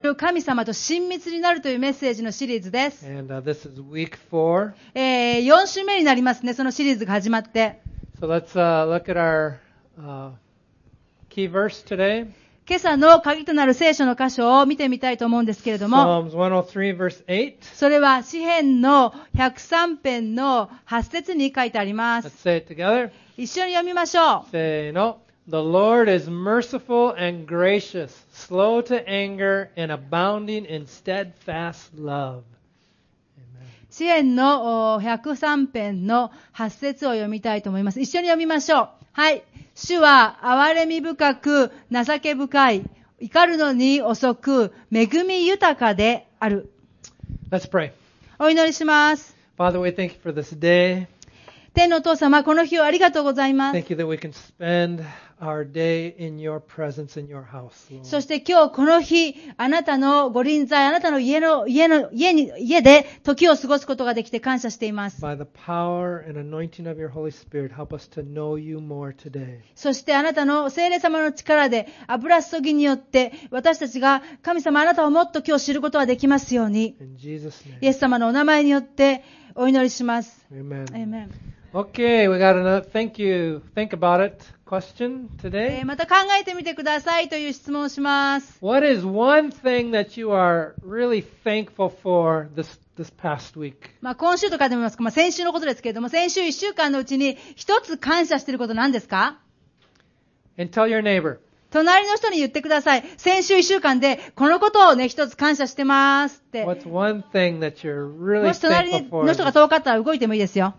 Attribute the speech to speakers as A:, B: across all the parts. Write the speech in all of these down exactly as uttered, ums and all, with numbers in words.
A: る神様と親密になるというメッセージのシリーズです。
B: And、uh, this is week four.
A: えー、よん週目になりますね、そのシリーズが始まって。
B: So let's、uh, look at our、uh, key verse today.
A: 今朝の鍵となる聖書の箇所を見てみたいと思うんですけれども、
B: Psalms one oh three verse eight.
A: それは詩編のひゃくさん編のはち節に書いてありま
B: Let's
A: す。
B: say it together.
A: 一緒に読みましょう。
B: Say no. The Lord is merciful and gracious, slow to anger and abounding in steadfast love.
A: 詩編のひゃくさん編のはち節を読みたいと思います。一緒に読みましょう。はい。主は憐れみ深く情け深い、怒るのに遅く恵み豊かである。
B: Let's pray.
A: お祈りします。
B: Father, we thank you for this day.
A: 天のお父様、この日をありがとうございます。
B: Thank you that we can spend our day in your presence in your house, Lord.
A: そして今日この日、あなたのご臨在、あなたの家の、家の、家に、家で時を過ごすことができて感謝しています。
B: By the power and anointing of your Holy Spirit, help us to know you more today.
A: そしてあなたの聖霊様の力で、油注ぎによって、私たちが神様あなたをもっと今日知ることができますように、
B: In Jesus'
A: イエ
B: name.
A: ス様のお名前によってお祈りします。
B: Amen.
A: Amen.
B: Okay, we got another thank you, think about it question
A: え
B: today.
A: ーまた考えてみてくださいという質問をします。
B: What is one thing that you are really thankful for this, this past week?
A: まあ今週とかでも言いますか、まあ先週のことですけれども、先週いっしゅうかんのうちに一つ感謝していること何ですか？
B: And tell your neighbor.
A: 隣の人に言ってください。先週いっしゅうかんでこのことをね、一つ感謝してますって。
B: What's one thing that you're really
A: もし隣
B: thankful
A: の
B: for?
A: 人が遠かったら動いてもいいですよ。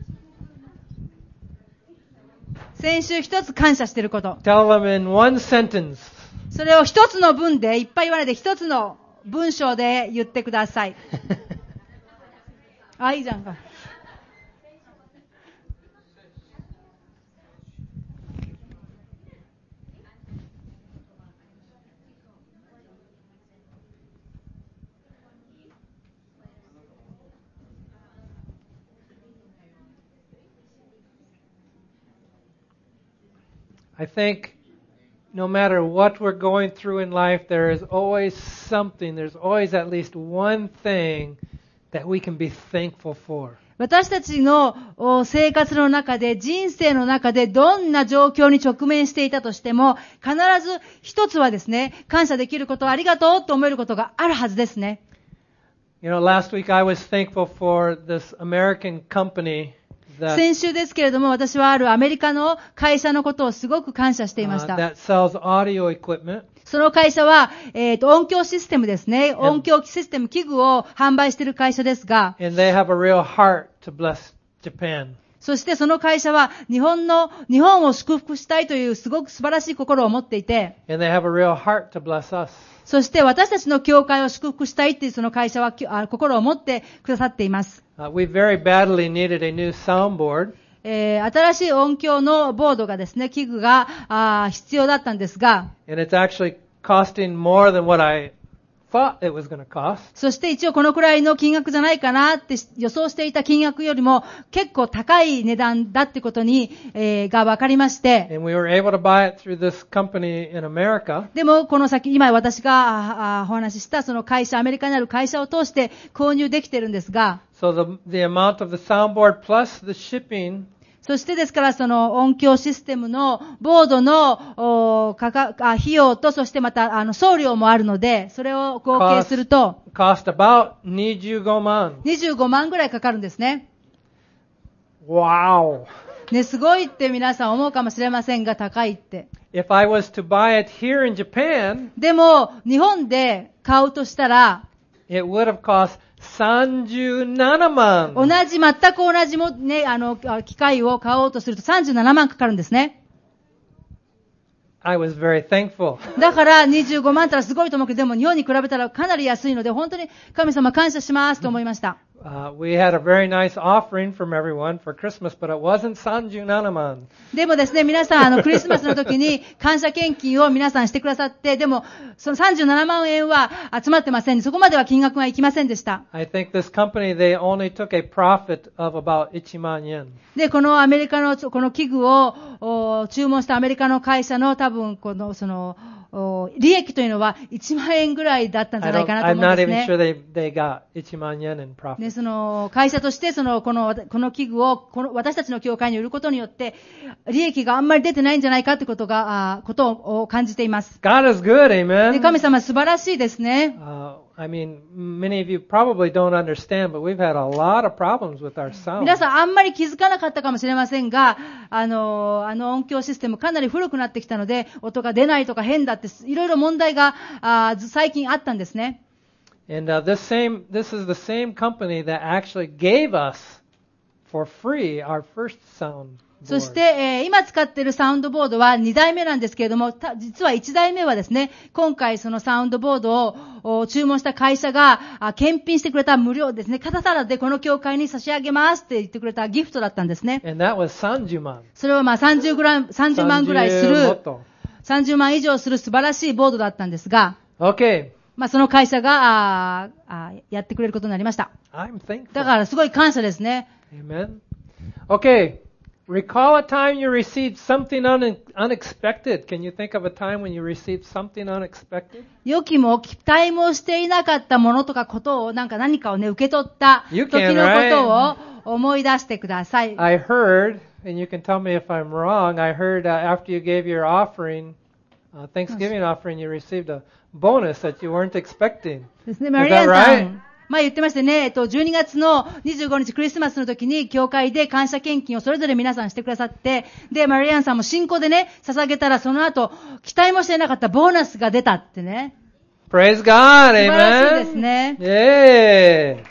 A: 先週一つ感謝していること。
B: Tell them in one sentence.
A: それを一つの文で、いっぱい言わないで一つの文章で言ってください。あ、いいじゃんか。
B: I think no matter what we're going through in life, there is always something, there's always at least one thing that we can be thankful for.
A: 私たちの生活の中で、人生の中でどんな状況に直面していたとしても、必ず一つはですね、感謝できること、ありがとうと思えることがあるはずですね。
B: You know, last week I was thankful for this American company that,
A: 先週ですけれども、私はあるアメリカの会社のことをすごく感謝していまし
B: uh,
A: た。
B: that sells audio equipment.
A: その会社は、えっと、音響システムですね。音響システム器具を販売している会社ですが、
B: And they have a real heart to bless Japan.
A: そしてその会社は日本の、日本を祝福したいというすごく素晴らしい心を持っていて、
B: And they have a real heart to bless us.
A: そして私たちの教会を祝福したいっていうその会社はあ心を持ってくださっています。
B: Uh, we very badly needed a new soundboard.
A: えー、新しい音響のボードがですね、器具があ必要だったんですが、
B: And it's actually costing more than what I thought it was going to cost.
A: そして一応このくらいの金額じゃないかなって予想していた金額よりも結構高い値段だってことに、えー、が分かりまして、
B: And we were able to buy it through this company in America.
A: でもこの先、今私があお話ししたその会社、アメリカにある会社を通して購入できてるんですが、
B: So the, the amount of the soundboard plus the shipping,
A: そしてですからその音響システムのボードのおかかあ費用と、そしてまたあの送料もあるので、それを合計すると
B: cost aboutにじゅうごまん.
A: にじゅうごまんぐらいかかるんですね。
B: Wow.
A: ね、すごいって皆さん思うかもしれませんが、高いって。
B: If I was to buy it here in Japan,
A: でも日本で買うとしたら、
B: it would have costさんじゅうななまん.
A: 同じ、全く同じもね、あの、機械を買おうとするとさんじゅうななまんかかるんですね。
B: I was very thankful.
A: だからにじゅうごまんったらすごいと思うけど、でも日本に比べたらかなり安いので、本当に神様感謝しますと思いました。
B: Uh, we had a very nice offering from everyone for Christmas, but it wasn't さんじゅうななまん.
A: でもですね、皆さん、あの、クリスマスの時に感謝献金を皆さんしてくださって、でも、そのさんじゅうななまんえんは集まってません。そこまでは金額はいきませんでした。
B: I think this company, they only took a profit of about いちまんえん.
A: で、このアメリカの、この器具を注文したアメリカの会社の多分、この、その、 利益というのはいちまんえんぐらいだったんじゃないかなと
B: I'm
A: 思うん
B: not
A: です
B: even
A: ね。
B: sure they, they got いちまんyen in profit.
A: で、その会社としてそのこのこの器具をこの私たちの教会に売ることによって利益があんまり出てないんじゃないかということがあことを感じています。
B: God is good,
A: で、
B: amen.
A: 神様素晴らしいですね。
B: Uh, I mean, many of you probably don't understand, but we've had a lot of problems with our sound.
A: 皆さんあんまり気づかなかったかもしれませんが、あのあの音響システムかなり古くなってきたので、音が出ないとか変だっていろいろ問題があ最近あったんですね。
B: And uh, this same, this is the same company that actually gave us for free our first sound.
A: そして、えー、今使っているサウンドボードはにだいめなんですけれども、た実はいちだいめはですね、今回そのサウンドボードを注文した会社があ検品してくれた無料ですね、ただただでこの教会に差し上げますって言ってくれたギフトだったんですね。
B: And that wasさんじゅうまん.
A: それはまあさんじゅうグラム、さんじゅうまんぐらいする、さんじゅうまん以上する素晴らしいボードだったんですが、
B: Okay.
A: まあその会社がああやってくれることになりました。
B: I'm thankful.
A: だからすごい感謝ですね。
B: Amen. Okay.Recall a time you received something un- unexpected. Can you think of a time when you received something unexpected?
A: 予期も期待もしていなかったものとかことを、なんか何かをね、受け取った時
B: You
A: の
B: can,
A: ことを思い出してください。
B: I heard, and you can tell me if I'm wrong, I heard uh, after you gave your offering, uh, Thanksgiving offering, you received a bonus that you weren't expecting.
A: ですね、マリアンさん。まあ言ってましてね、えっと、じゅうにがつのにじゅうごにちクリスマスの時に、教会で感謝献金をそれぞれ皆さんしてくださって、で、マリアンさんも信仰でね、捧げたら、その後、期待もしていなかったボーナスが出たってね。
B: Praise God,
A: 素晴らしいです
B: amen.
A: ね。
B: Yay.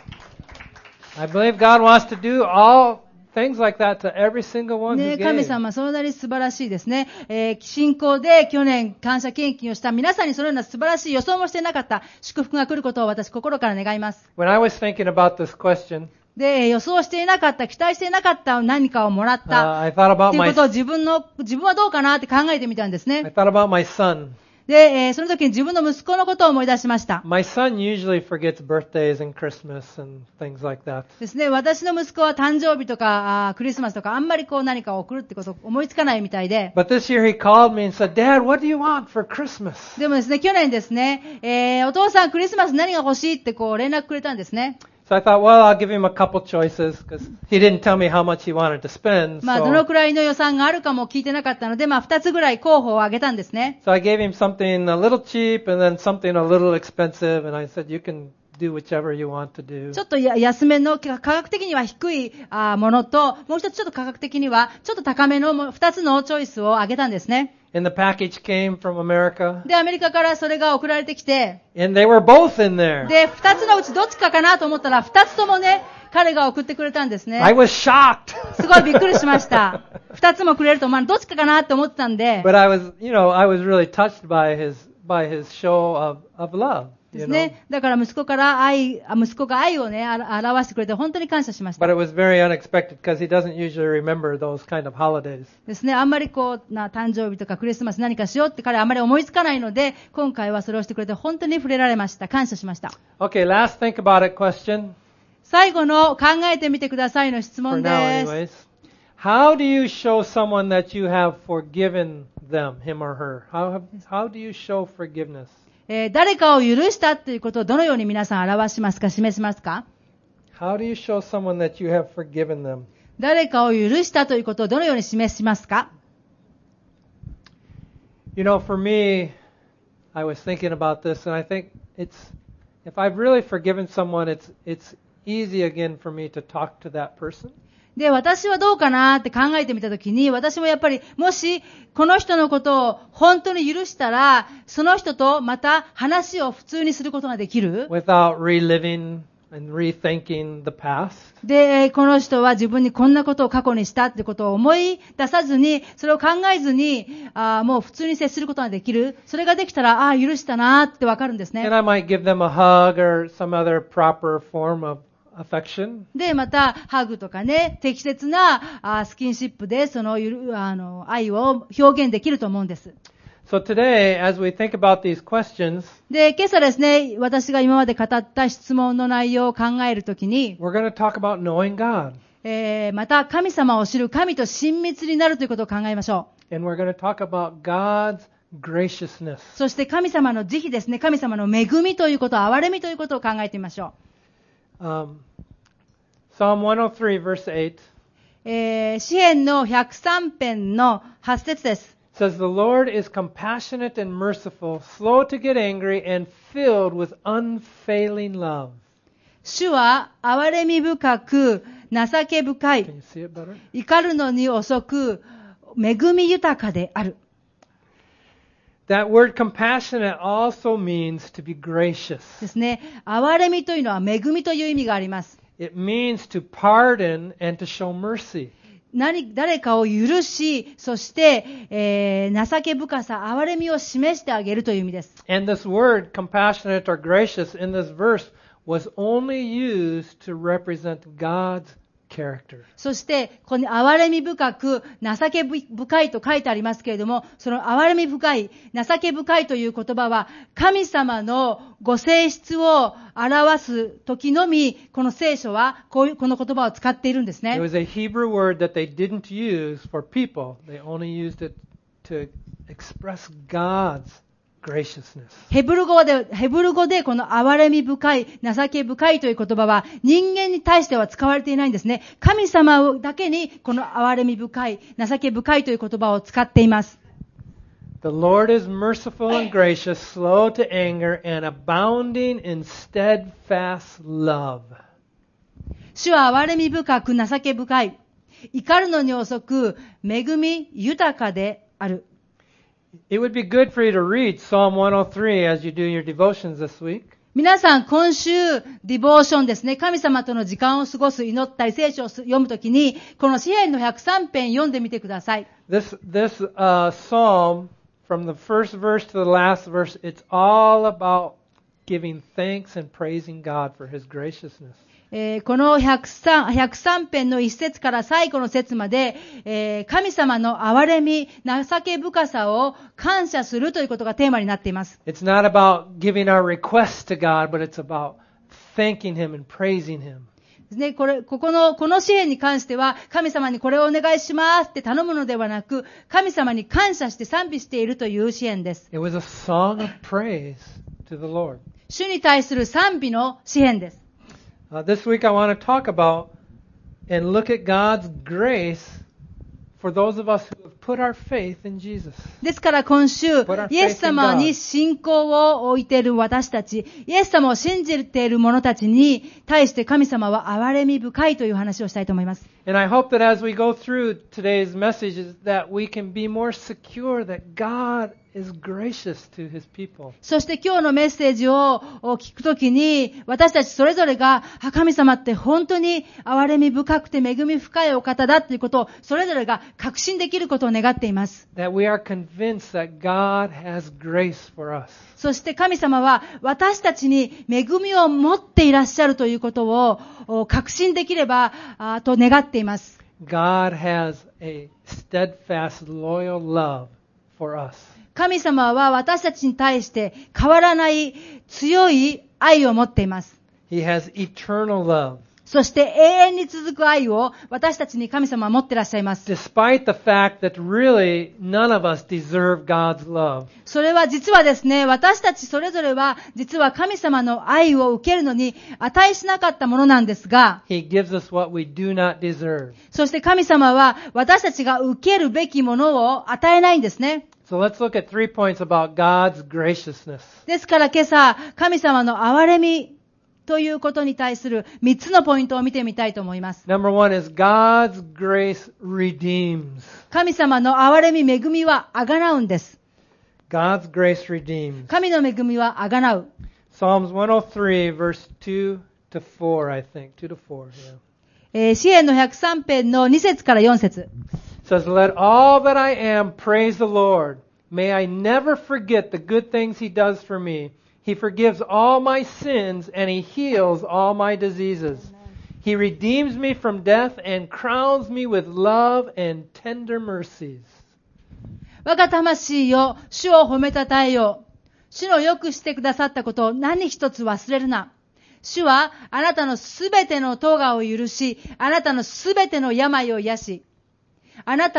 B: I believe God wants to do all things like that to every single one who
A: ね、神
B: gave.
A: 様、そのなり素晴らしいですね。えー、信仰で去年感謝献金をした皆さんにそのような素晴らしい予想もしていなかった祝福が来ることを私心から願います。
B: When I was thinking about this question,
A: で、予想していなかった、期待していなかった何かをもらっ
B: uh,
A: た。
B: I thought
A: っ
B: about
A: ていう
B: my
A: ことを自分の、自分はどうかなって考えてみたんです
B: I
A: ね。
B: thought about my son.
A: で、えー、その時に自分の息子のことを思い出しました。
B: My son usually forgets birthdays and Christmas and things like that.
A: ですね、私の息子は誕生日とかあクリスマスとかあんまりこう何かを送るってことを思いつかないみたいで。
B: But this year he called me and said, Dad, what do you want for Christmas?
A: でもですね、去年ですね、えー、お父さんクリスマス何が欲しいってこう連絡くれたんですね。
B: So I thought, well, I'll give him a couple choices because he didn't tell me how much he wanted to spend.
A: まあ、どの
B: So,
A: くらいの予算があるかも聞いてなかったので、まあ、二つぐらい候補を挙げたんですね。
B: so I gave him something a little cheap and then something a little expensive, and I said, you can do whichever you want to do.
A: ちょっとや安めの、価格的には低いあものと、もう一つちょっと価格的には、ちょっと高めのも二つのチョイスを挙げたんですね。
B: And the package came from America,
A: で、アメリカからそれが送られてきて、
B: and they were both in there.
A: で、二つのうちどっちかかなと思ったら、二つともね、彼が送ってくれたんですね。
B: I was shocked.
A: すごいびっくりしました。二つもくれると、まあ、どっちかかなって思ってたんで、
B: But I was, you know, I was really touched by his, by his show of, of love.
A: で
B: You
A: す
B: know?
A: ね。だから息子から愛、あ息子が愛をね、あら表してくれて本当に感謝しました。
B: But it was very unexpected because he doesn't usually remember those kind of holidays.
A: ですね。あんまりこう、な、誕生日とかクリスマス何かしようって彼はあんまり思いつかないので、今回はそれをしてくれて本当に触れられました。感謝しました。
B: Okay, last think about it question
A: 最後の考えてみてくださいの質
B: for
A: 問
B: now
A: です。
B: anyways. How do you show someone that you have forgiven them, him or her? How, have, how do you show forgiveness?
A: えー誰かを許したということをどのように皆さん表しますか、示しますか？
B: How do you show someone that you have forgiven them?
A: 誰かを許したということをどのように示しますか？
B: You know, for me, I was thinking about this, and I think it's, if I've really forgiven someone, it's, it's easy again for me to talk to that person.
A: で、私はどうかなって考えてみたときに、私もやっぱり、もし、この人のことを本当に許したら、その人とまた話を普通にすることができる。
B: Without reliving and rethinking the past.
A: で、この人は自分にこんなことを過去にしたってことを思い出さずに、それを考えずに、あもう普通に接することができる。それができたら、ああ、許したなってわかるんですね。
B: And I might give them a hug or some other proper form of affection.
A: で、また、ハグとかね、適切なあスキンシップで、その、ゆるあの、愛を表現できると思うんです。
B: So today, as we think about these questions,
A: で、今朝ですね、私が今まで語った質問の内容を考えるときに、
B: we're going to talk about knowing God.
A: えー、また神様を知る神と親密になるということを考えましょ
B: And we're going to talk about God's graciousness.
A: そして神様の慈悲ですね。神様の恵みということ、憐れみということを考えてみましょ
B: Um, Psalm one oh three, verse eight
A: う。えー、詩編のひゃくさん編のはち節です。
B: says, The Lord is compassionate and merciful, slow to get angry, and filled with unfailing love.
A: 主は憐れみ深く、情け深
B: Can
A: い、
B: you see it better?
A: 怒るのに遅く、恵み豊かである。
B: That word compassionate also means to be gracious.
A: ですね。憐れみというのは恵みという意味があります。
B: It means to pardon and to show mercy.
A: 何、誰かを許し、そして、えー、情け深さ、憐れみを示してあげるという意味です。
B: And this word, compassionate or gracious, in this verse was only used to represent God's character.
A: そして、ここに憐れみ深く、情け深いと書いてありますけれども、その憐れみ深い、情け深いという言葉は、神様のご性質を表す時のみ、この聖書はこういうこの言葉を使っているんです
B: It
A: ね。
B: was a Hebrew word that they didn't use for people. They only used it to express God's graciousness.
A: ヘブル語で、ヘブル語でこの憐れみ深い、情け深いという言葉は人間に対しては使われていないんですね。神様だけにこの憐れみ深い、情け深いという言葉を使っています。
B: The Lord is merciful and gracious, slow to anger, and abounding in steadfast love.
A: 主は憐れみ深く、情け深い、怒るのに遅く、恵み豊かである。
B: It would be good for you to read Psalm one oh three as you do your devotions this week.
A: 皆さん、今週、ディボーションですね。神様との時間を過ごす、祈ったり、聖書を読むときに、この詩編のひゃくさん編読んでみてください。
B: This, this uh, psalm, from the first verse to the last verse, it's all about giving thanks and praising God for His graciousness.
A: えー、このひゃくさん、ひゃくさん編の一節から最後の節まで、えー、神様の憐れみ、情け深さを感謝するということがテーマになっています。
B: It's not about giving our requests to God, but it's about thanking Him and praising Him.
A: ですね、これ、ここの、この詩篇に関しては、神様にこれをお願いしますって頼むのではなく、神様に感謝して賛美しているという詩篇です。
B: It was a song of praise to the Lord.
A: 主に対する賛美の詩篇です。
B: Uh, this week I want to talk about and look at God's grace for those of us who have put our faith in Jesus.
A: ですから今週、イエス様に信仰を置いている私たち、イエス様を信じている者たちに対して神様は憐れみ深いという話をしたいと思います。
B: And I hope that as we go through today's messages that we can be more secure that God is gracious to His people.
A: そして今日のメッセージを聞くときに、私たちそれぞれが、神様って本当に憐れみ深くて恵み深いお方だということを、それぞれが確信できることを願っています。
B: That we are convinced that God has grace for us.
A: そして神様は私たちに恵みを持っていらっしゃるということを確信できればと願っています。
B: God has a steadfast, loyal love for us.
A: 神様は私たちに対して変わらない強い愛を持っています。
B: He has eternal love.
A: そして永遠に続く愛を私たちに神様は持っていらっしゃいます。
B: Despite the fact that really none of us deserve God's love.
A: それは実はですね、私たちそれぞれは実は神様の愛を受けるのに値しなかったものなんですが、
B: He gives us what we do not deserve.
A: そして神様は私たちが受けるべきものを与えないんですね。
B: So let's look at three points about God's graciousness.
A: ですから今朝、神様の憐れみということに対する三つのポイントを見てみたいと思います。
B: Number one is God's grace redeems.
A: 神様の憐れみ、恵みはあがなうんです。
B: God's grace redeems.
A: 神の恵みはあがなう。
B: Psalms one oh three, verse two to four, I think. two to four, yeah.
A: えー、詩篇のひゃくさん編のに節からよん節。
B: It says, Let all that I am praise the Lord. May I never forget the good things He does for me. He forgives all my sins and He heals all my diseases. He redeems me from death and crowns me with love and tender mercies.
A: 我が魂よ、主を褒めたたえよ。主のよくしてくださったことを何一つ忘れるな。主はあなたのすべての咎を許し、あなたのすべての病を癒し、あなたの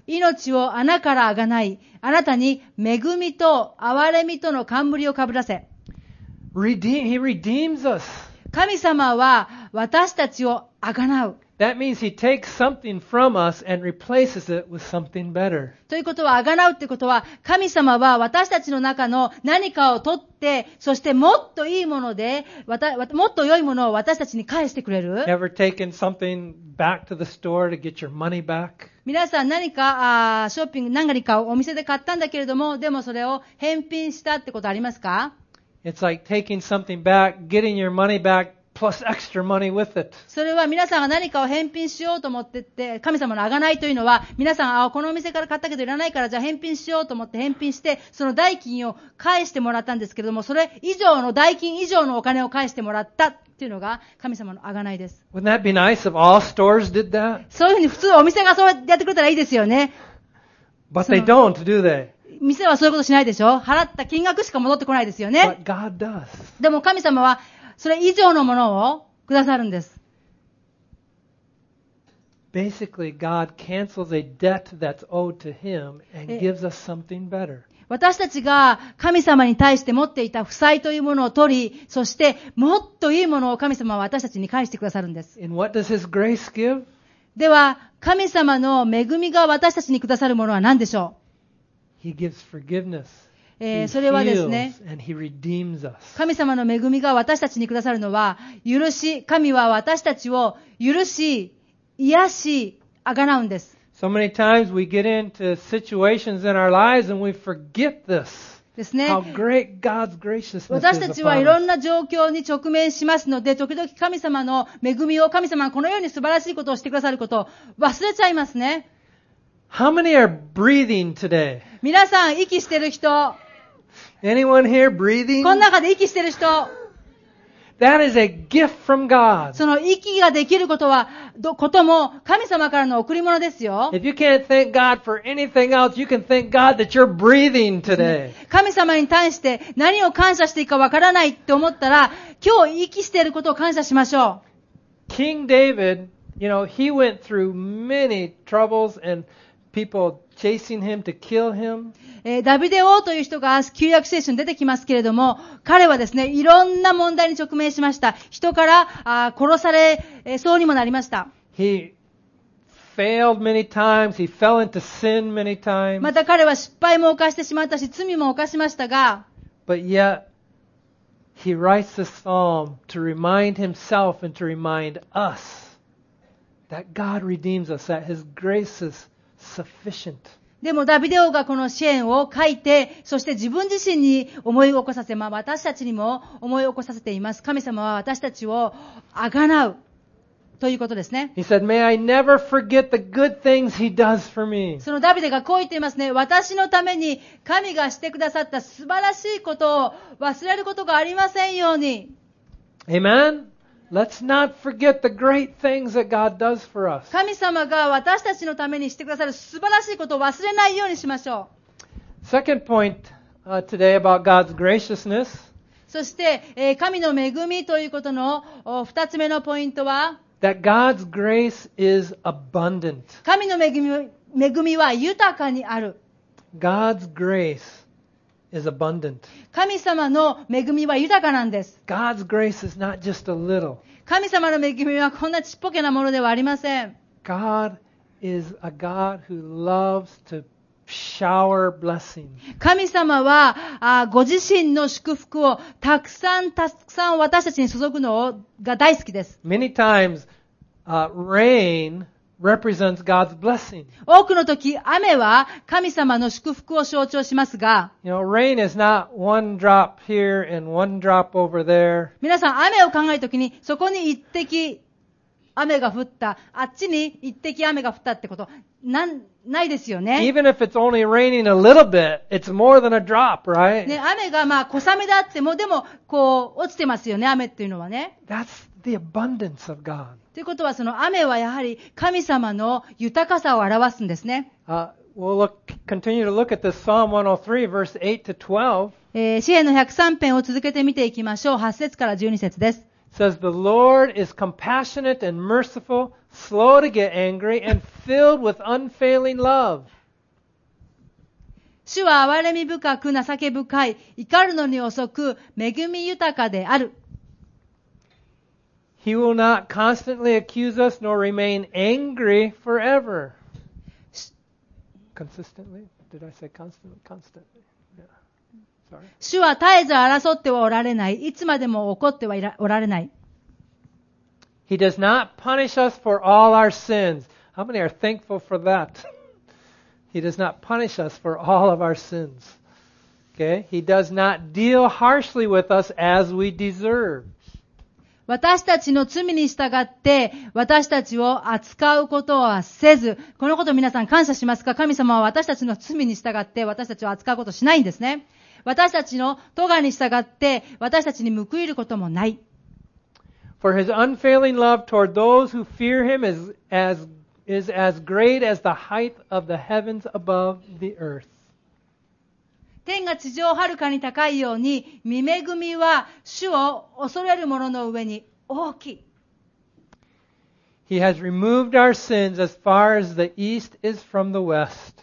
A: 命を穴からあがない、あなたに恵みと憐れみとの冠をかぶらせ。
B: Redeem, he redeems us.
A: 神様は私たちをあがなう。
B: That means he takes something from us and replaces it with something better.
A: ということは、あがなうってことは、神様は私たちの中の何かを取って、そしてもっといいもので、わたもっと良いものを私たちに返してくれる。
B: Ever taken something back to the store to get your money back?
A: 皆さん何かあーショッピング何かをお店で買ったんだけれども、でもそれを返品したってことありますか？
B: It's like taking something back, getting your money back, plus extra money with it.
A: それは皆さんが何かを返品しようと思ってって、神様の贖いというのは、皆さん、あ、このお店から買ったけどいらないからじゃあ返品しようと思って返品して、その代金を返してもらったんですけれども、それ以上の代金以上のお金を返してもらったっていうのが神様の贖いです。
B: Wouldn't that be nice if all stores did that?
A: そういうふうに普通お店がそうやってくれたらいいですよね。
B: But they don't, do they?
A: 店はそういうことしないでしょ。払った金額しか戻ってこないですよね。
B: But God does.
A: でも神様はそれ以上のものをくださるんです。
B: Basically, God cancels a debt that's owed to Him and gives us something better.
A: 私たちが神様に対して持っていた負債というものを取り、そしてもっといいものを神様は私たちに返してくださるんです。
B: And what does His grace give?
A: では、神様の恵みが私たちにくださるものは何でしょ
B: う？ He gives forgiveness.
A: えー、それはですね、神様の恵みが私たちにくださるのは、許し、神は私たちを許し、癒し、あがなうんです。
B: So many times we get into situations in our lives and we forget this.
A: ですね。
B: How great God's graciousness is upon us.
A: 私たちはいろんな状況に直面しますので、時々神様の恵みを、神様がこのように素晴らしいことをしてくださることを忘れちゃいますね。
B: How many are breathing today?
A: 皆さん、息してる人。
B: Anyone here breathing?
A: この中で息してる人。
B: That is a gift from God.
A: その息ができることは、ど、ことも神様からの贈り物ですよ。
B: If you can't thank God for anything else, you can thank God that you're breathing today.
A: 神様に対して何を感謝していいかわからないって思ったら、今日息していることを感謝しましょ
B: う。King David, you know, he went through many troubles and people chasing him to kill him.
A: えー、ダビデ王という人が旧約聖書に出てきますけれども、彼はですね、いろんな問題に直面しました。人からあ殺され、えー、そうにもなりました。
B: He failed many times. He fell into sin many times.
A: また彼は失敗も犯してしまったし、罪も犯しましたが、
B: But yet, he writes this psalm to remind himself and to remind us that God redeems us, that His grace is sufficient.
A: でもダビデ王がこの詩篇を書いて、そして自分自身に思い起こさせ、まあ私たちにも思い起こさせています。神様は私たちをあがなうということですね。
B: He said, May I never forget the good things He does for me.
A: そのダビデがこう言っていますね。私のために神がしてくださった素晴らしいことを忘れることがありませんように。
B: Amen?Let's not forget the great things that God does for us.
A: 神様が私たちのためにしてくださる素晴らしいことを忘れないようにしましょ
B: う。Second point、uh, today about God's graciousness.
A: そして、えー、神の恵みということの二つ目のポイントは、
B: that God's grace is abundant.
A: 神の恵み、恵みは豊かにある。
B: God's grace is abundant.
A: 神様の恵みは豊かなんです。
B: God's grace is not just a little.
A: 神様の恵みはこんなちっぽけなものではありません。
B: God is a God who loves to shower blessings.
A: 神様はあご自身の祝福をたくさんたくさん私たちに注ぐのが大好きです。
B: Many times, uh, rain represents God's blessing.
A: 多くの時、雨は神様の祝福を象徴しますが、
B: you know, rain is not one drop here and one drop over there.
A: 皆さん、雨を考えるときに、そこに一滴雨が降った、あっちに一滴雨が降ったってこと、なん、ないですよね。
B: Even if it's only raining a little bit, it's more than a drop, right?
A: ね、雨がまあ小雨であっても、でも、こう、落ちてますよね、雨っていうのはね。
B: That's the abundance of God.
A: ということは、その雨はやはり神様の豊かさを表すんですね。
B: Uh, we'll look, continue to look at this Psalm one oh three, verse eight to twelve.
A: えー、詩篇のひゃくさん編を続けて見ていきましょう。はち節からじゅうに節です。
B: says, The Lord is compassionate and merciful, slow to get angry, and filled with unfailing love.
A: 主は憐れみ深く情け深い、怒るのに遅く、恵み豊かである。
B: He will not constantly accuse us nor remain angry forever. Consistently? Did I say constantly? Constantly. Yeah. Sorry.
A: 主は絶えず争ってはおられない。いつまでも怒ってはいらおられない。
B: He does not punish us for all our sins. How many are thankful for that? He does not punish us for all of our sins. Okay? He does not deal harshly with us as we deserve.
A: 私たちの罪に従って、私たちを扱うことはせず、このこと皆さん感謝しますか？神様は私たちの罪に従って、私たちを扱うことしないんですね。私たちの咎に従って、私たちに報いることもない。
B: For his unfailing love toward those who fear him is as, is as great as the height of the heavens above the earth.
A: 天が地上をはるかに高いように、御恵みは主を恐れる者の上に大きい。
B: He has removed our sins as far as the east is from the west.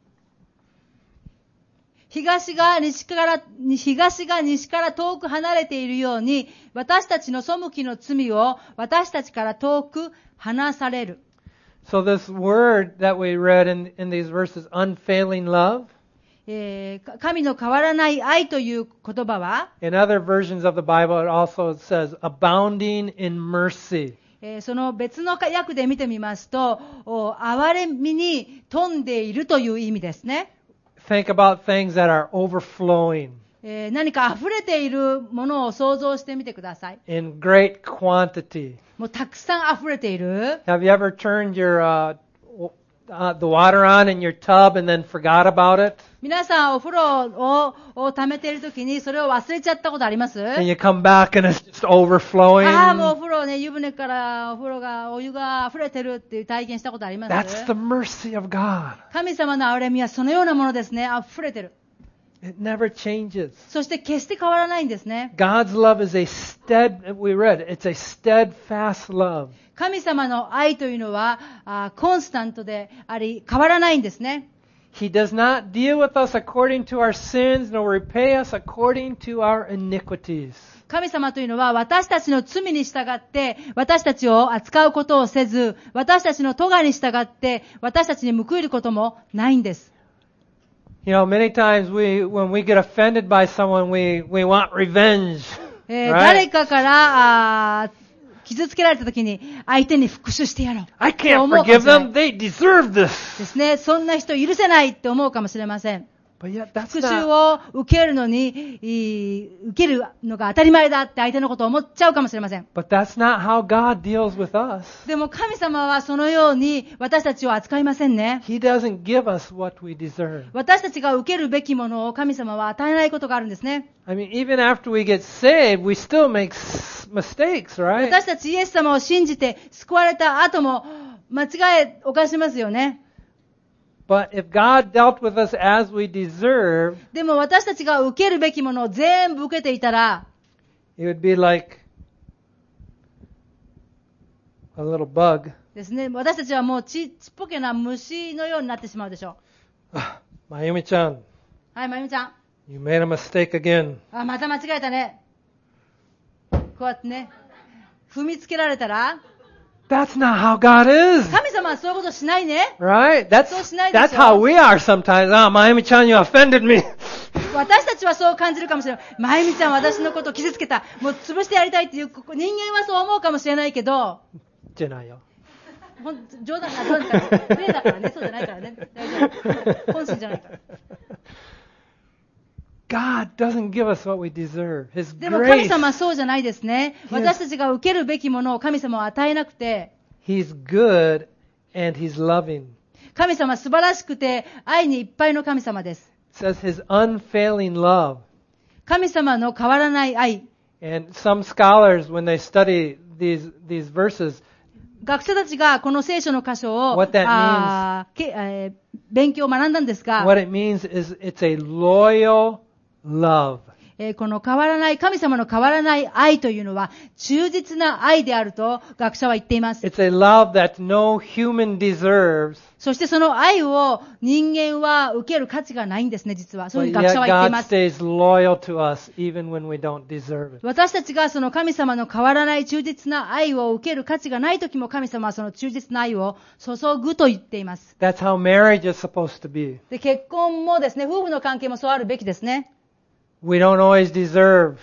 A: 東が西から、東が西から遠く離れているように、私たちの背きの罪を私たちから遠く離される。
B: So this word that we read in, in these verses, unfailing love,
A: えー、神の変わらない愛という言葉は、
B: in other versions of the Bible it also says abounding in mercy.
A: えー、その別の訳で見てみますと、憐れみに富んでいるという意味ですね。
B: Think about things that are overflowing.
A: えー、何か溢れているものを想像してみてください。
B: In great quantity.
A: もうたくさん溢れている。
B: Have you ever turned your uh, uh, the water on in your tub and then forgot about it?
A: 皆さんお風呂をを溜めているときにそれを忘れちゃったことあります？
B: And you come back and it's just overflowing.
A: ああ、もうお風呂ね、湯船からお風呂が、お湯が溢れてるっていう体験したことあります？
B: That's the mercy of God.
A: 神様の憐れみはそのようなものですね。溢れてる。
B: It never changes.
A: そして決して変わらないんですね。
B: God's love is a stead, we read, it's a steadfast love.
A: 神様の愛というのはあコンスタントであり変わらないんですね。
B: He does not deal with us according to our sins, nor repay us according to our iniquities.
A: 神様というのは私たちの罪に従って私たちを扱うことをせず、私たちの咎に従って私たちに報いることもないんです。
B: You know, many times we, when we get offended by someone, we, we want revenge.
A: えー
B: Right?
A: 誰かからあ傷つけられたときに相手に復讐してやろう。
B: I
A: って
B: can't
A: 思うかも
B: forgive
A: しれない
B: them. They deserve this.
A: ですね。そんな人許せないって思うかもしれません。
B: But yet that's
A: 復讐
B: not,
A: を受けるのに、い受けるのが当たり前だって相手のことを思っちゃうかもしれません。
B: but that's not how God deals with us.
A: でも神様はそのように私たちを扱いませんね。
B: He doesn't give us what we deserve.
A: 私たちが受けるべきものを神様は与えないことがあるんですね。
B: I mean, even after we get saved, we still make s- mistakes, right?
A: 私たちイエス様を信じて救われた後も間違い犯しますよね。
B: But if God dealt with us as we deserve,
A: でも私たちが受けるべきものを全部受けていたら、
B: it would be like a little bug.
A: ですね、私たちはもうちちっぽけな虫のようになってしまうでしょ
B: Mayumi-chan,
A: う。はい、まゆみちゃん。
B: you made a mistake again.
A: あ、また間違えたね。こうやってね、踏みつけられたら、
B: That's not how God is.
A: 神様はそういうことしないね。
B: Right? That's,
A: そうしないでしょ。
B: that's how we are sometimes. Ah, Mayumi-chan, you offended me.
A: 私たちはそう感じるかもしれない。まゆみちゃん私のことを傷つけた。もう潰してやりたいっていう、人間はそう思うかもしれないけど、
B: じゃないよ。
A: ほん冗談、あ、冗談から、例だからね、そうじゃないからね。大丈夫。本心じゃないから。
B: God doesn't give us what we deserve. His
A: でも神
B: grace.
A: 様はそうじゃないですね。私たちが受けるべきものを神様は与えなくて、
B: He's good and He's loving.
A: 神様は素晴らしくて愛にいっぱいの神様です。
B: It says His unfailing love.
A: 神様の変わらない愛。
B: And some scholars, when they study these these verses,
A: 学生たちがこの聖書の箇所を
B: What that means-
A: あーけえー勉強を学んだんですが、
B: what it means is it's a loyal love.
A: えーこの変わらない、神様の変わらない愛というのは忠実な愛であると学者は言っています。
B: It's a love that no human deserves,
A: そしてその愛を人間は受ける価値がないんですね、実は。そういう
B: but
A: ふうに学者
B: yet
A: は言ってい
B: God
A: ます。
B: stays loyal to us even when we don't deserve it.
A: 私たちがその神様の変わらない忠実な愛を受ける価値がないときも神様はその忠実な愛を注ぐと言っています。
B: That's how marriage is supposed to be.
A: で、結婚もですね、夫婦の関係もそうあるべきですね。
B: We don't always deserve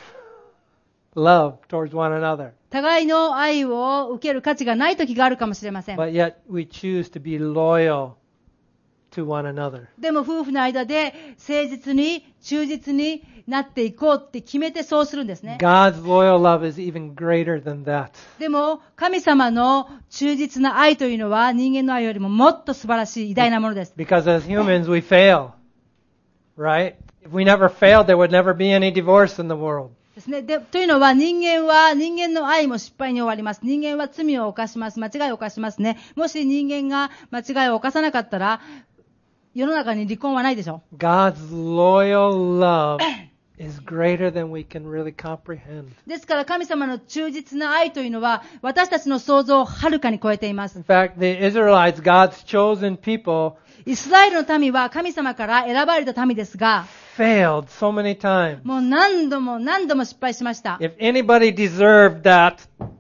B: love towards one another,
A: 互いの愛を受ける価値がないときがあるかもしれません。
B: but yet we choose to be loyal to one another.
A: でも夫婦の間で誠実に忠実になっていこうって決めてそうするんですね。
B: God's loyal love is even greater than that.
A: でも神様の忠実な愛というのは人間の愛よりももっと素晴らしい偉大なものです。
B: Because as humans we fail, right? If we never failed, there would never be any divorce in the world.
A: ですね。で、というのは人間は、人間の愛も失敗に終わります。人間は罪を犯します。間違いを犯しますね。もし人間が間違いを犯さなかったら、世の中に離婚はないでしょ。
B: God's loyal love is greater than we can really comprehend.
A: ですから神様の忠実な愛というのは、私たちの想像をはるかに超えています。
B: In fact, the Israelites, God's chosen people,
A: イスラエルの民は神様から選ばれた民ですが、
B: failed so many times.
A: もう何度も何度も失敗しました。
B: If anybody deserved that,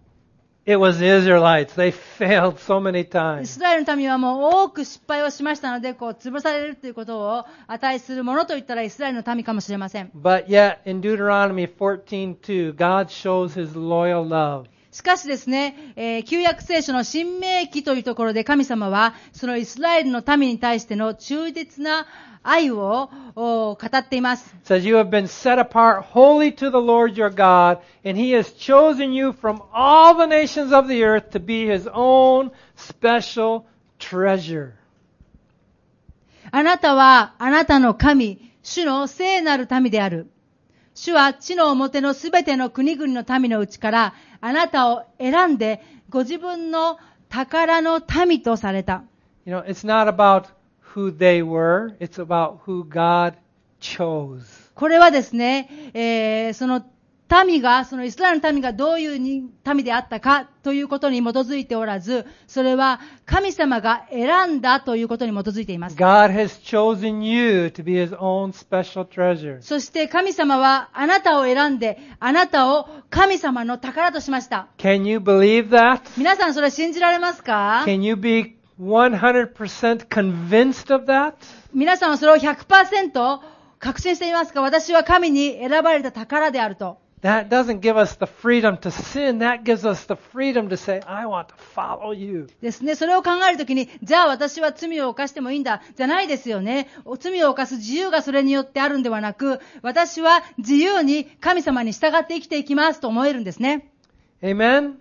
B: it was the Israelites. They failed so many
A: イ
B: times.
A: スラエルの民はもう多く失敗をしましたので、こう、潰されるということを値するものといったらイスラエルの民かもしれません。
B: But yet, in Deuteronomy fourteen two, God shows His loyal love.
A: しかしですね、えー旧約聖書の新明記というところで神様は、そのイスラエルの民に対しての忠実な愛をお語っています。
B: It says, You have been set apart wholly to the Lord your God, and He has chosen you from all the nations of the earth to be His own special treasure.
A: あなたはあなたの神、主の聖なる民である。主は地の表のすべての国々の民のうちからあなたを選んでご自分の宝の民とされた。
B: You know, it's not about who they were, it's about who God chose.
A: これはですね、えーその民が、そのイスラエルの民がどういう民であったかということに基づいておらず、それは神様が選んだということに基づいています。
B: God has chosen you to be His own special treasure.
A: そして神様はあなたを選んで、あなたを神様の宝としました。
B: Can you believe that?
A: 皆さんそれ信じられますか？
B: Can you be one hundred percent convinced of that?
A: 皆さんはそれを ひゃくパーセント 確信していますか？私は神に選ばれた宝であると。
B: That doesn't give us the freedom to sin. That gives us the freedom to say, I want to follow you.
A: ですね。それを考えるときに、じゃあ私は罪を犯してもいいんだ、じゃないですよね。罪を犯す自由がそれによってあるんではなく、私は自由に神様に従って生きていきますと思えるんですね。
B: Amen?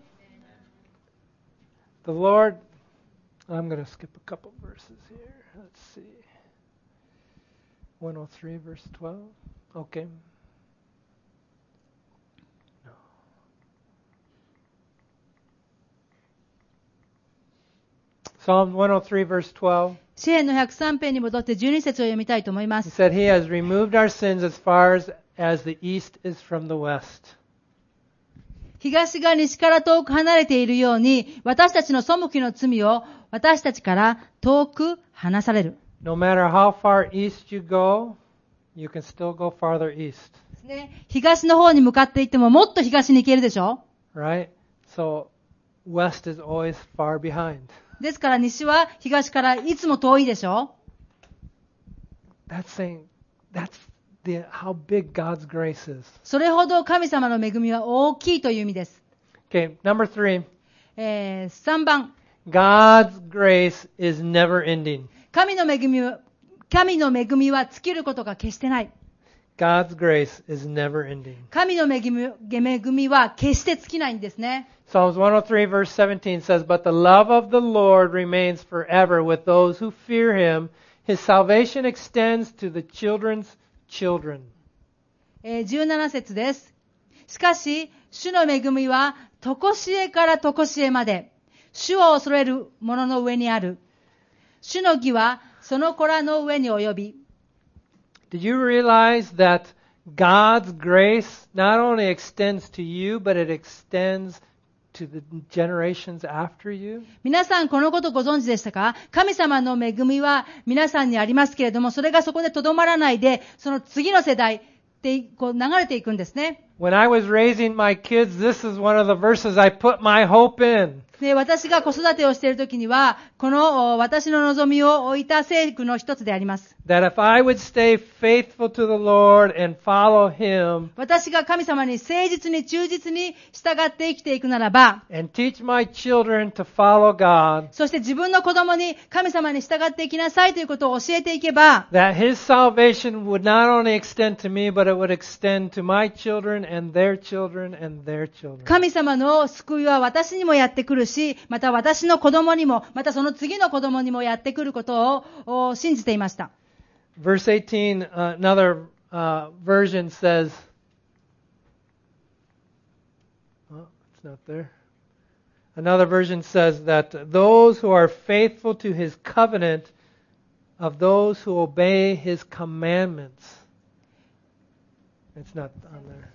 B: The Lord, I'm going to skip a couple verses here. Let's see. one oh three verse twelve. Okay. Psalm one oh three verse twelve.
A: 詩篇のひゃくさん編に戻ってじゅうに節を読みたいと思いま
B: He
A: す。
B: said, He has removed our sins as far as, as the east is from the west.
A: 東が西から遠く離れているように、私たちの背きの罪を私たちから遠く離される。
B: No matter how far east you go, you can still go farther east.
A: ですね。東の方に向かっていってももっと東に行けるでしょ？
B: Right? So, west is always far behind.
A: ですから西は東からいつも遠いでしょ？
B: That's saying, that's the, how big God's grace is.
A: それほど神様の恵みは大きいという意味です。
B: Okay, number three.
A: えー、さんばん。
B: God's grace is never ending.
A: 神の恵みは、神の恵みは尽きることが決してない。
B: God's grace is never ending.
A: 神の恵み、恵みは決して尽きないんですね。
B: Psalms one oh three verse seventeen says, But the love of the Lord remains forever with those who fear Him. His salvation extends to the children's children.
A: えー、じゅうなな節です。しかし、主の恵みは、とこしえからとこしえまで、主を恐れる者の上にある。主の義は、その子らの上に及び。
B: Did you realize that God's grace not only extends to you, but it extends to the generations after you.
A: 皆さんこのことご存知でしたか？神様の恵みは皆さんにありますけれども、それがそこでとどまらないで、その次の世代ってこう流れていくんですね。
B: When I was raising my kids, this is one of the verses I put my hope in.
A: で、私が子育てをしているときには、この私の望みを置いた聖句の一つであります。
B: That if I would stay faithful to the Lord and follow Him
A: 私が神様に誠実に忠実に従って生きていくならば、
B: and teach my children to follow God,
A: そして自分の子供に神様に従っていきなさいということを教えていけば、
B: that His salvation would not only extend to me, but it would extend to my children and their children and their children.
A: 神様の救いは私にもやってくるし、また私の子供にも、またその次の子供にもやってくることを信じていました。
B: Verse eighteen, uh, another uh, version says, oh, it's not there. Another version says that those who are faithful to His covenant of those who obey His commandments. It's not on there.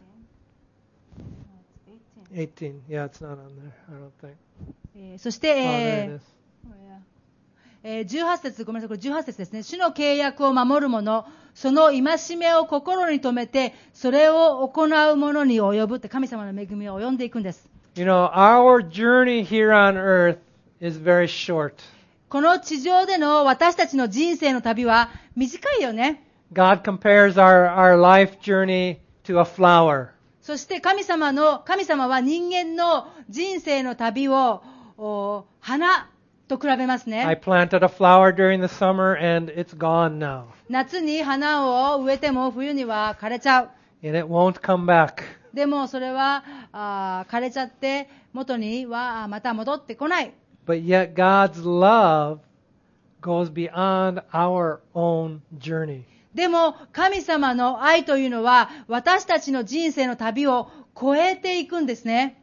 B: eighteen. Yeah, it's not on there. I don't think.
A: えー、そして、
B: Oh, there
A: え
B: it
A: ー
B: is.
A: えー、じゅうはち節、ごめんなさい、これじゅうはち節ですね。主の契約を守る者、その戒めを心に留めて、それを行う者に及ぶって神様の恵みを及んでいくんです。
B: You know, our journey here on earth is very short.
A: この地上での私たちの人生の旅は短いよね。
B: God compares our, our life journey to a flower.
A: そして神様の、神様は人間の人生の旅を、お花と比べますね。
B: I planted a flower during the summer and it's gone now.
A: 夏に花を植えても冬には枯れちゃう。
B: And it won't come back.
A: でもそれはあ枯れちゃって元にはまた戻ってこない。
B: But yet God's love goes beyond our own journey.
A: でも神様の愛というのは私たちの人生の旅を超えていくんですね。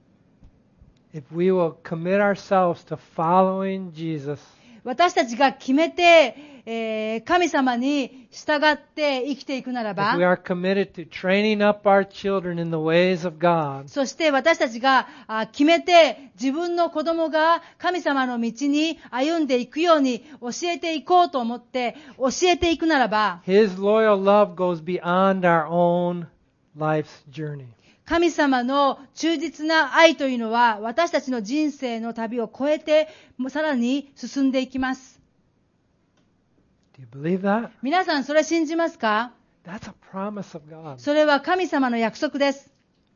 B: If we will commit ourselves to following Jesus,
A: 私たちが決めて、えー、神様に従って生きていくなら
B: if we
A: ば、
B: are committed to training up our children in the ways of God,
A: そして私たちがあ決めて自分の子供が神様の道に歩んでいくように教えていこうと思って教えていくならば、
B: His loyal love goes beyond our own life's journey.
A: 神様の忠実な愛というのは私たちの人生の旅を超えてさらに進んでいきます。
B: Do you believe that?
A: 皆さんそれ信じますか？
B: That's a promise of God.
A: それは神様の約束です。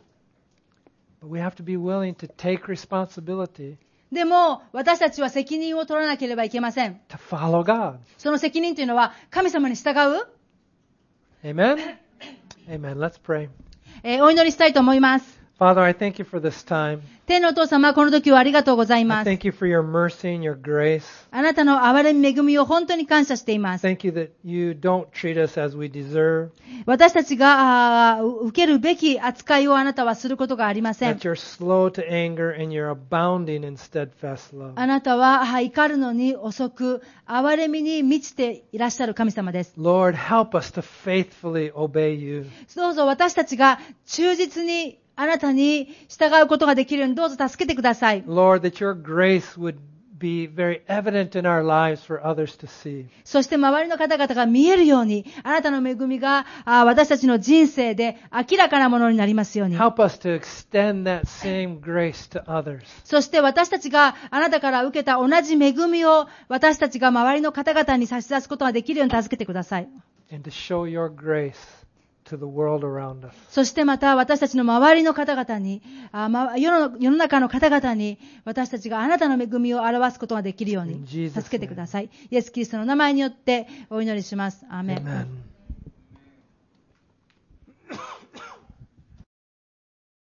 B: But we have to be willing to take responsibility
A: でも私たちは責任を取らなければいけません。
B: to follow God.
A: その責任というのは神様に従う、
B: Amen? Amen. Let's pray.
A: えーお祈りしたいと思います。
B: Father, I thank you for this time.
A: 天のお父様、この時はありがとうござい
B: I
A: ます。
B: thank you for your mercy and your grace.
A: あなたの憐れみ恵みを本当に感謝しています。
B: Thank you that you don't treat us as we deserve,
A: 私たちがあー受けるべき扱いをあなたはすることがありません。
B: that you're slow to anger and you're abounding in steadfast love.
A: あなたはあ怒るのに遅く、憐れみに満ちていらっしゃる神様です。
B: Lord, help us to faithfully obey you.
A: どうぞ私たちが忠実にあなたに従うことができるようにどうぞ助けてください。
B: Lord, that your grace would be very evident in our lives for others to see.
A: そして周りの方々が見えるように、あなたの恵みがあ私たちの人生で明らかなものになりますように。
B: Help us to extend that same grace to others.
A: そして私たちがあなたから受けた同じ恵みを私たちが周りの方々に差し出すことができるように助けてください。
B: And to show your grace to the world around us.
A: そしてまた私たちの周りの方々に、あま世の、世の中の方々に私たちがあなたの恵みを表すことができるように
B: In Jesus'
A: 助けてください。イエス・キリストの名前によってお祈りします。アーメン。
B: Amen.